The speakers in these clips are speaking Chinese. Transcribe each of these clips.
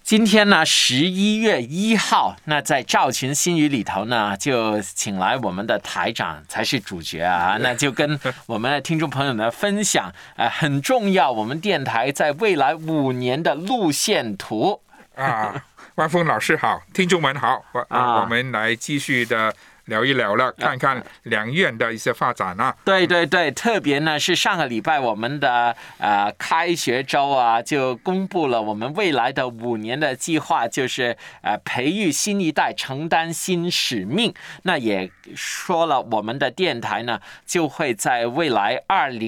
今天呢，11月1号，那在赵群新语里头呢，就请来我们的台长才是主角啊，那就跟我们的听众朋友呢分享，很重要，我们电台在未来5年的路线图啊。万峰老师好，听众们好，我们来继续的聊一聊了，看看两院的一些发展啊。 对对对，特别呢是上个礼拜我们的开学周啊，就公布了我们未来的5年的计划，就是培育新一代，承担新使命。那也说了，我们的电台呢就会在未来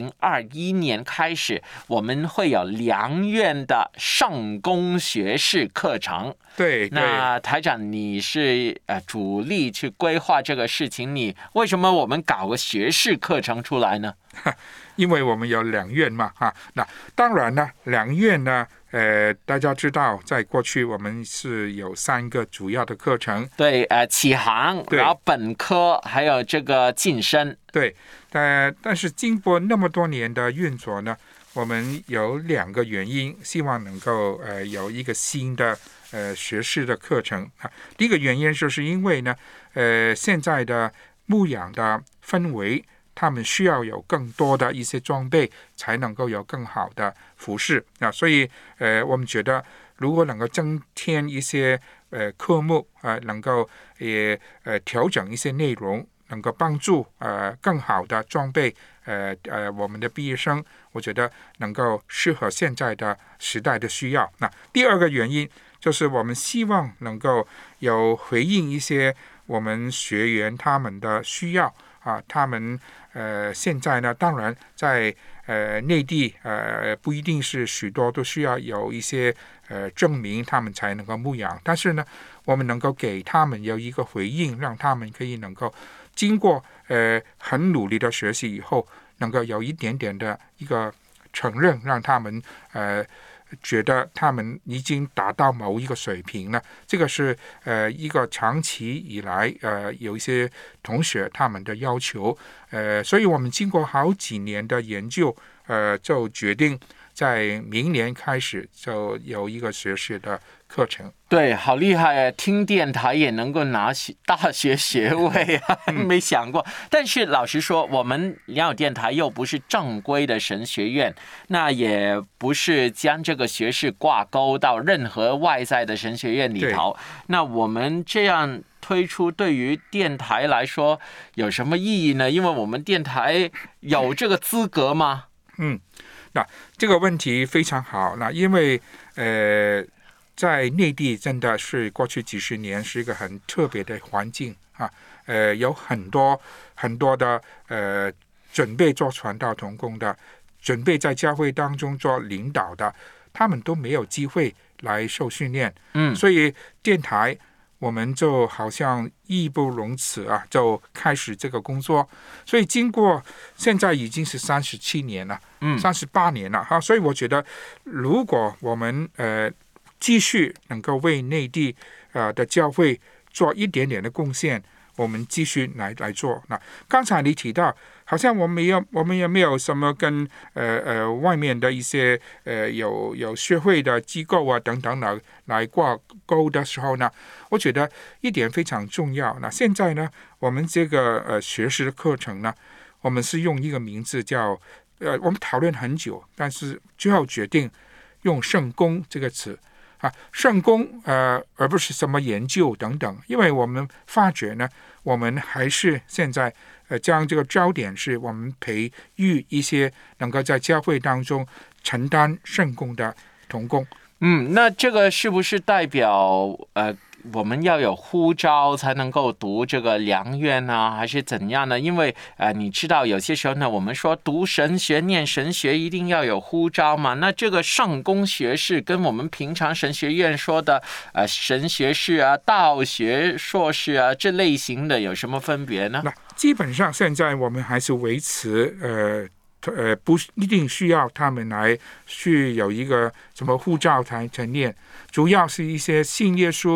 2021年开始，我们会有2院的圣公学士课程。 对， 那台长你是主力去规划这个事情，你为什么我们搞个学士课程出来呢？ 因为我们有2院嘛，那当然呢，2院呢，大家知道，在过去我们是有3个主要的课程， 对，启航，然后本科，还有这个晋升， 对，但是经过那么多年的运作呢，我们有2个原因，希望能够有一个新的学士的课程啊。第一个原因就是因为呢，现在的牧养的氛围，他们需要有更多的一些装备，才能够有更好的服侍啊。所以我们觉得，如果能够增添一些科目能够调整一些内容，能够帮助更好的装备我们的毕业生，我觉得能够适合现在的时代的需要。那第二个原因就是我们希望能够有回应一些我们学员他们的需要啊，他们现在呢，当然在内地不一定是许多都需要有一些证明他们才能够牧养，但是呢，我们能够给他们有一个回应，让他们可以能够经过很努力的学习以后，能够有一点点的一个承认，让他们觉得他们已经达到某一个水平了。这个是一个长期以来有一些同学他们的要求，所以我们经过好几年的研究，就决定在明年开始就有一个学士的课程。 对，好厉害啊！听电台也能够拿大学学位啊，没想过。但是老实说，我们良友电台又不是正规的神学院，那也不是将这个学士挂钩到任何外在的神学院里头。那我们这样推出，对于电台来说有什么意义呢？因为我们电台有这个资格吗？ 那这个问题非常好。那因为在内地真的是过去几十年是一个很特别的环境啊，有很多的准备做传道同工的，准备在教会当中做领导的，他们都没有机会来受训练。所以电台我们就好像义不容辞啊，就开始这个工作。所以经过现在已经是37年了，38年了哈。所以我觉得，如果我们继续能够为内地的教会做一点点的贡献，我们继续来做。那刚才你提到，好像我们也没有什么跟外面的一些有学会的机构啊等等来挂钩的时候呢，我觉得一点非常重要。那现在呢，我们这个学士的课程呢，我们是用一个名字叫我们讨论很久，但是最后决定用圣公这个词。圣公而不是什么研究等等，因为我们发觉呢，我们还是现在将这个焦点是我们培育一些能够在教会当中承担圣公的同工。 那这个是不是代表我们要有呼召才能够读这个良院呢，还是怎样呢？因为你知道有些时候呢，我们说读神学、念神学一定要有呼召嘛。那这个圣公学士跟我们平常神学院说的神学士啊、道学硕士啊这类型的有什么分别呢？ 那基本上现在我们还是维持不一定需要他们来去有一个什么护照才念，主要是一些信耶稣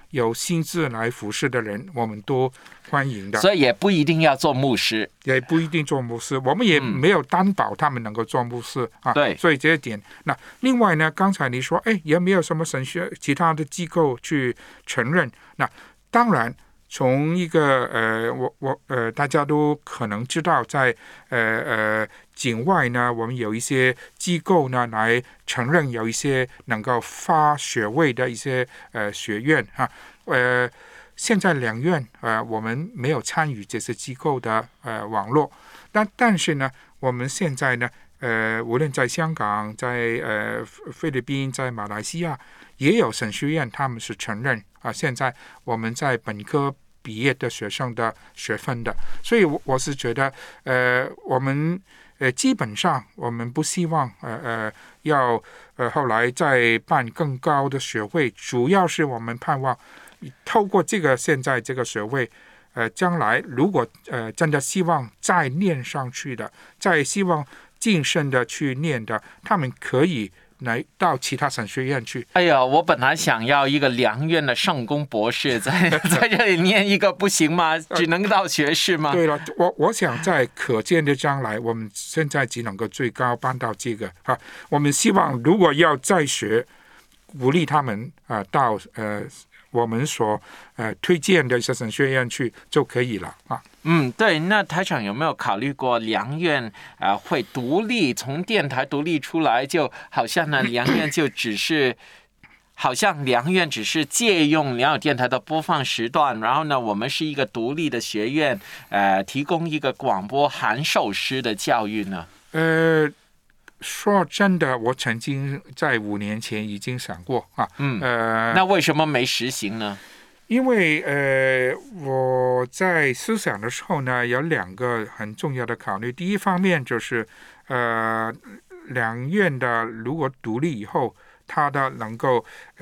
有心智来服侍的人，我们都欢迎的。 所以也不一定要做牧师， 也不一定做牧师，我们也没有担保他们能够做牧师啊。 对， 所以这一点。那另外呢，刚才你说，也没有什么神学其他的机构去承认。那当然，从一个大家都可能知道，在境外呢，我们有一些机构呢来承认有一些能够发学位的一些学院啊，现在两院我们没有参与这些机构的网络，但是呢，我们现在呢无论在香港、在菲律宾、在马来西亚，也有神学院，他们是承认现在我们在本科毕业的学生的学分的，所以我是觉得我们基本上我们不希望要后来再办更高的学位，主要是我们盼望透过现在这个学位，将来如果真的希望再念上去的，再希望晋升的去念的，他们可以来到其他神学院去。 哎呀，我本来想要一个良院的圣公博士在这里念一个，不行吗？只能到学士吗？ 对了，我想在可见的将来，我们现在只能够最高办到这个我们希望如果要再学，鼓励他们到我们所推荐的神学院去就可以了啊。 对，那台长有没有考虑过良院会独立从电台独立出来，就好像呢良院就只是好像良院只是借用良友电台的播放时段，然后呢我们是一个独立的学院，提供一个广播函授师的教育呢？ 说真的，我曾经在5年前已经想过那为什么没实行呢？ 因为我在思想的时候呢，有2个很重要的考虑。第一方面就是两院的如果独立以后，它的能够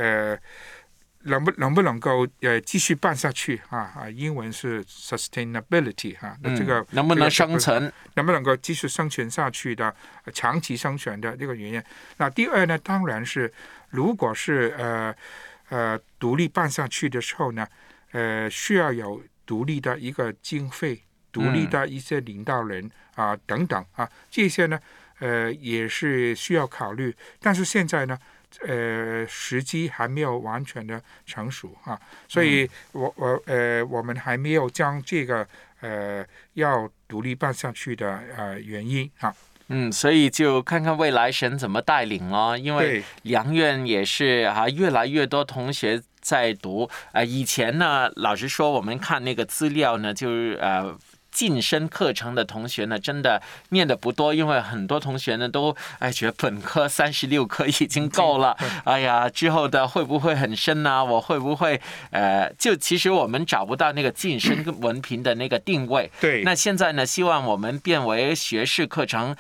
能不能够继续办下去英文是 sustainability 这个能不能生存， 能不能够继续生存下去的长期生存的这个原因。那第二呢，当然是如果是独立办下去的时候呢，需要有独立的一个经费，独立的一些领导人等等这些呢也是需要考虑。但是现在呢时机还没有完全的成熟所以我们还没有将这个要独立办下去的原因所以就看看未来神怎么带领咯，因为良院也是越来越多同学在读以前呢，老实说我们看那个资料呢，就是晋升课程的同学呢，真的念的不多，因为很多同学呢都觉得本科36科已经够了，哎呀，之后的会不会很深啊？我会不会就其实我们找不到那个晋升文凭的那个定位。 对。 那现在呢，希望我们变为学士课程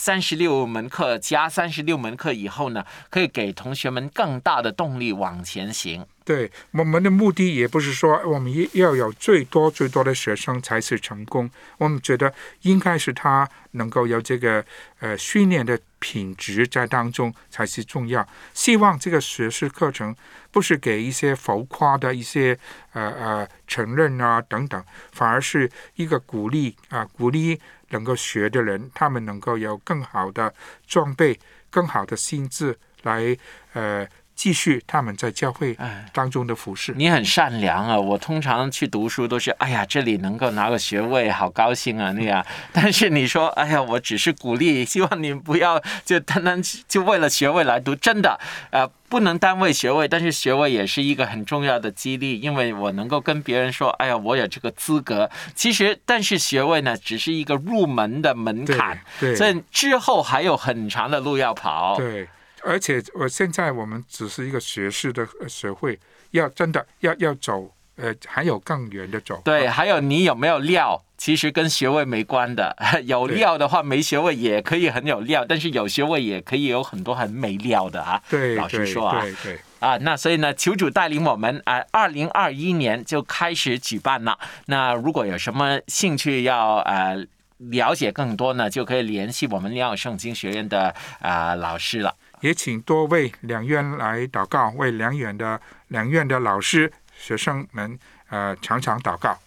，36门课加36门课以后呢，可以给同学们更大的动力往前行。 对，我们的目的也不是说我们要有最多的学生才是成功，我们觉得应该是他能够有这个训练的品质在当中才是重要。希望这个学士课程不是给一些浮夸的一些承认等等，反而是一个鼓励能够学的人，他们能够有更好的装备、更好的心智来继续他们在教会当中的服事。 你很善良啊！我通常去读书都是，哎呀，这里能够拿个学位，好高兴啊那样。但是你说，哎呀，我只是鼓励，希望你不要就单单就为了学位来读，真的，不能单为学位，但是学位也是一个很重要的激励，因为我能够跟别人说，哎呀，我有这个资格。其实，但是学位呢，只是一个入门的门槛，所以之后还有很长的路要跑。 对。而且现在我们只是一个学士的学会，真的要走，还有更远的走。 对，还有你有没有料，其实跟学位没关的。有料的话，没学位也可以很有料，但是有学位也可以有很多很没料的对， 老实说对。 那所以呢，求主带领我们2021年就开始举办了。那如果有什么兴趣要了解更多呢，就可以联系我们良友圣经学院的老师了。 也请多为两院来祷告，为两院的老师学生们常常祷告。